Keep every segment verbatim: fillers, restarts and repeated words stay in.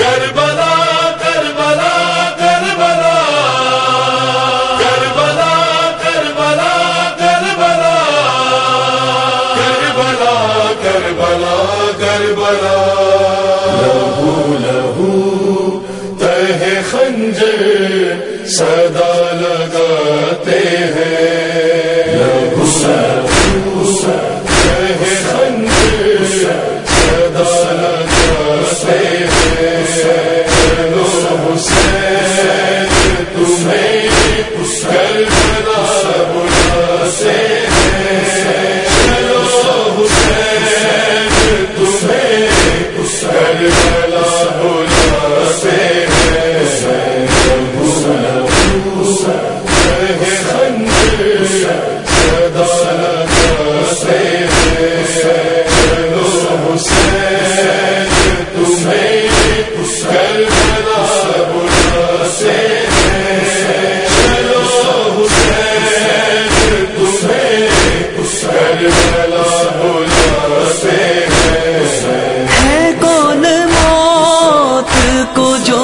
کربلا کربلا کربلا کربلا کربلا کربلا کربلا کربلا کربلا لہو لہو تہ خنجر صدا لگاتے ہیں لہو لہو تہ خنجر صدا لگاتے ہیں چلو حسین تمہیں کربلا بلاتے ہیں چلو حسین تمہیں کربلا بلاتے ہیں لہو لہو تہ خنجر صدا لگاتے ہیں چلو حسین تمہیں کربلا بلاتے ہیں چلو حسین تمہیں کربلا بلاتے ہیں ہے کون موت کو جو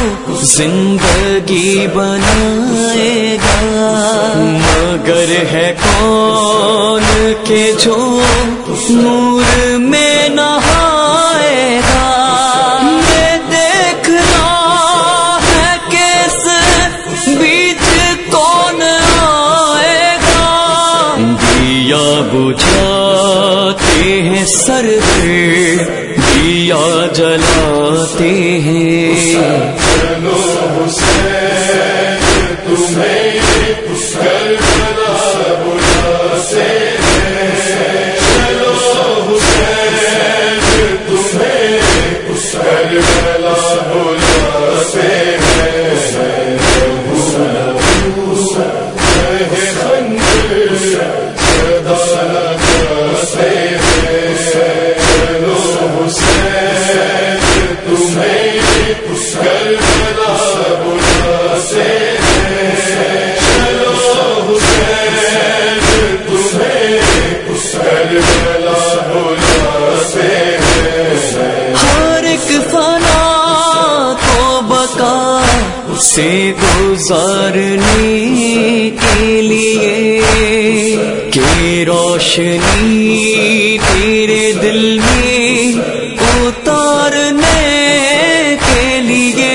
زندگی بنائے گا مگر ہے کون کہ جو نور میں نہائے گا میں دیکھنا ہے کہ اس بیچ کون آئے گا دیا بجھاتے ہیں سرور دیا جلاتے ہیں چلو حسین تمہیں کربلا بلاتے ہیں چلو حسین تمہیں کربلا بلاتے ہیں لہو لہو تہ خنجر صدا لگاتے ہیں چلو حسین تمہیں کربلا بلاتے ہیں چلو حسین تمہیں کربلا بلاتے ہیں ہر ایک فنا کو بقا سے گزارنے کے لیے کہ روشنی تیرے دل میں اتارنے کے لیے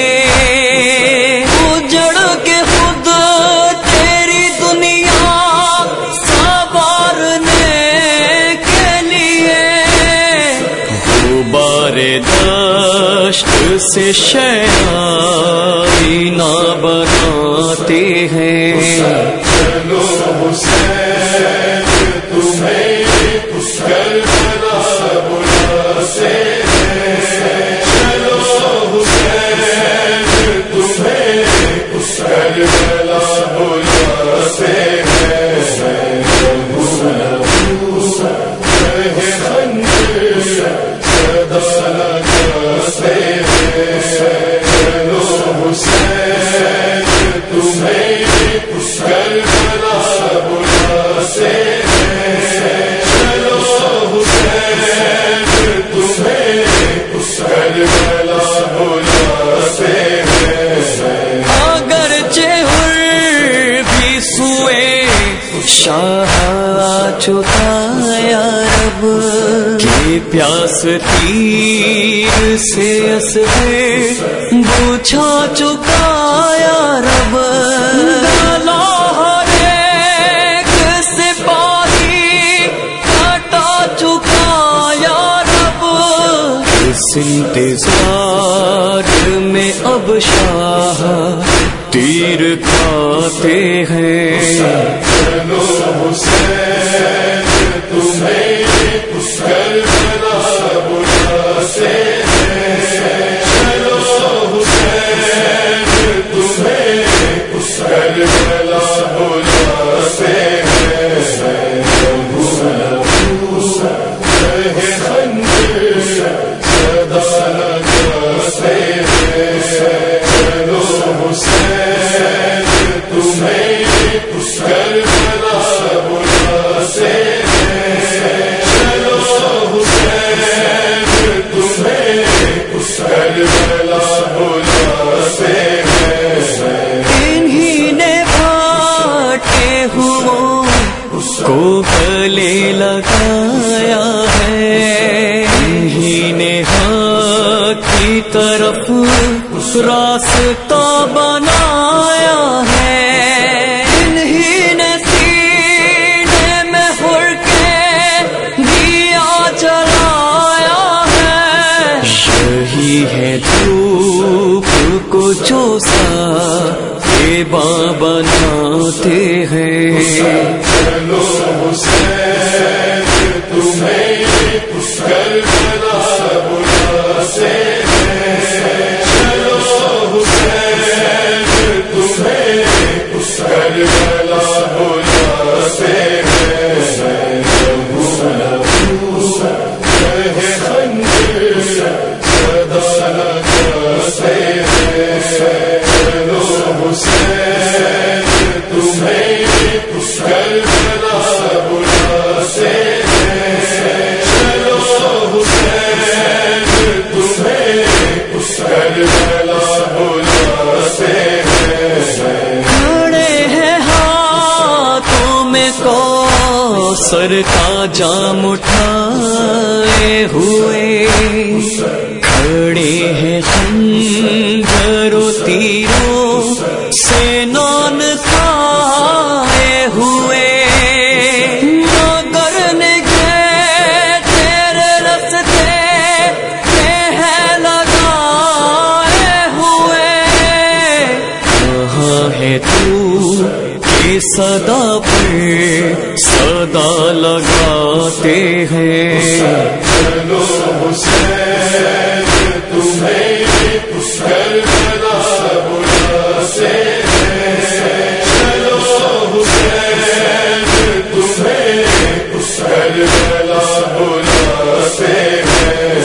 اجڑ کے خود تیری دنیا سنوارنے کے لیے غبار دشت سے شیاری نہ بناتے ہیں چلو حسین تمہیں کربلا بلاتے ہیں چلو حسین تمہیں کربلا بلاتے ہیں لہو لہو تہ خنجر صدا لگاتے ہیں چلو حسین تمہیں کربلا بلاتے ہیں چلو حسین تمہیں کربلا بلاتے ہیں اگرچہ حر بھی سوئے شاہ چکایا رب کہ پیاس تیر سے اسبے بجھا چکایا رب ڈالا ہر ایک سپاہی کاٹا چکایا رب اس انتظار میں اب شاہ تیر کھاتے ہیں چلو حسین تمہیں کربلا بلاتے ہیں چلو حسین تمہیں کربلا بلاتے ہیں لہو لہو تہ خنجر صدا لگاتے ہیں چلو حسین تمہیں کربلا بلاتے ہیں چلو حسین تمہیں کربلا طرف راستہ بنایا ہے، انہی نے سینے میں ہر کے دیا جلایا ہے، یہی ہے دھوپ کو جو سایبہ بناتے ہیں۔ چلو حسین تمہیں کربلا بلاتے ہیں، چلو حسین تمہیں کربلا بلاتے ہیں، رہے خنجر صدا لگاتے ہیں، چلو حسین تمہیں کربلا بلاتے ہیں، چلو حسین تمہیں کربلا بلاتے ہیں۔ کھڑے ہیں ہاتھوں میں کوثر کا جام اٹھائے ہوئے، کھڑے ہیں خنجر و تیروں سے نان کھائے ہوئے، مگر نگہ تیرے رستے پہ ہے لگائے ہوئے، کہاں ہے تو کہ صدا پر صدا لگاتے ہیں۔ چلو حسین تمہیں کربلا بلاتے ہیں، چلو حسین تمہیں کربلا بلاتے ہیں،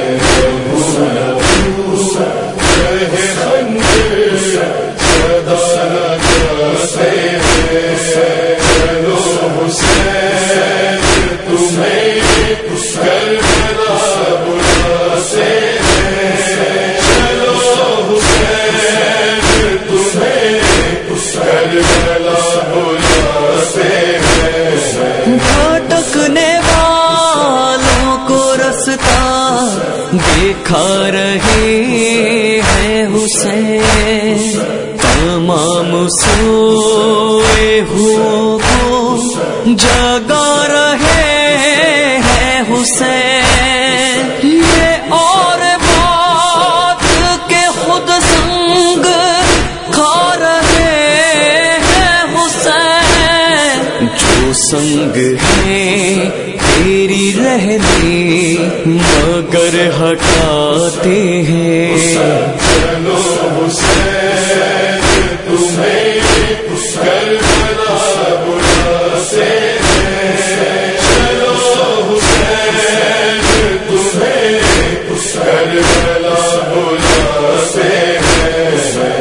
رہے خنجر صدا لگاتے ہیں، چلو حسین تمہیں کربلا بلاتے ہیں، چلو حسین تمہیں کربلا بلاتے ہیں۔ بھٹکنے والوں کو رستہ دکھا رہے ہیں حسین، تمام سوئے ہوئوں کو جگا رہے ہیں حسین، یہ اور بات کہ خود سنگ کھا رہے ہیں حسین، جو سنگ ہے تیری رہنے مگر ہٹاتے ہیں۔ چلو حسین تمہیں کربلا بلاتے ہیں، چلو حسین تمہیں کربلا بلاتے ہیں،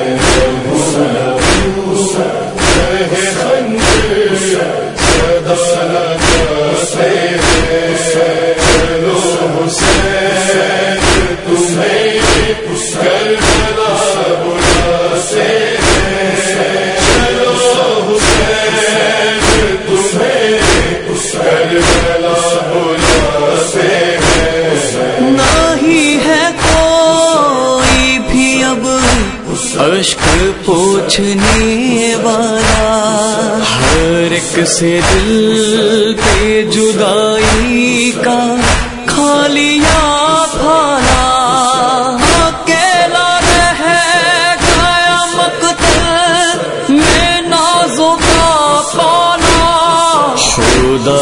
رہے خنجر صدا لگاتے ہیں، چلو حسین تمہیں کربلا بلاتے ہیں، چلو حسین تمہیں کربلا بلاتے ہیں۔ نہ ہی ہے کوئی بھی اب اشک پوچھنے والا، ہر ایک سے دل پہ جدائی کا کھا لیا پھالا، اکیلا رہ گیا مقتل میں نازوں کا پالا، خدا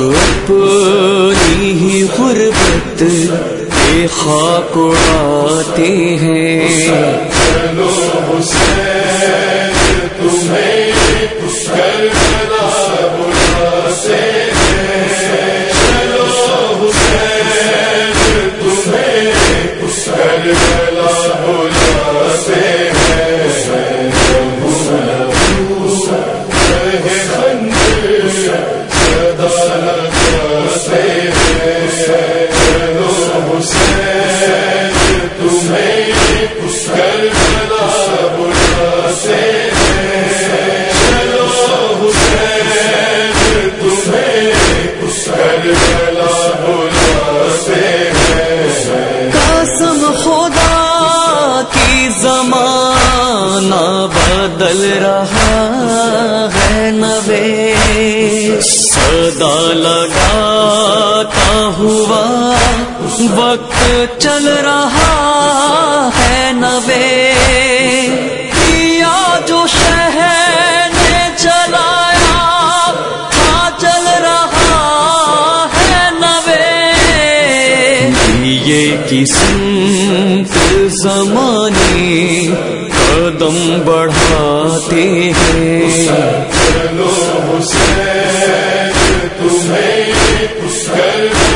اپنی ہی غربت پہ خاک اڑاتے ہیں۔ چلو حسین تمہیں کربلا بلاتے ہیں، چلو حسین تمہیں کربلا بلاتے ہیں، رہے خنجر صدا لگاتے ہیں، چلو حسین تمہیں کربلا بلاتے ہیں، چلو حسین تمہیں کربلا بلاتے ہیں۔ قسم خدا صدا لگاتا ہوا وقت چل رہا ہے نوے کیا جو شہر نے چلایا ہاں چل رہا ہے نوے دیے کی سمت زمانے قدم بڑھاتے ہیں چلو حسین تمہیں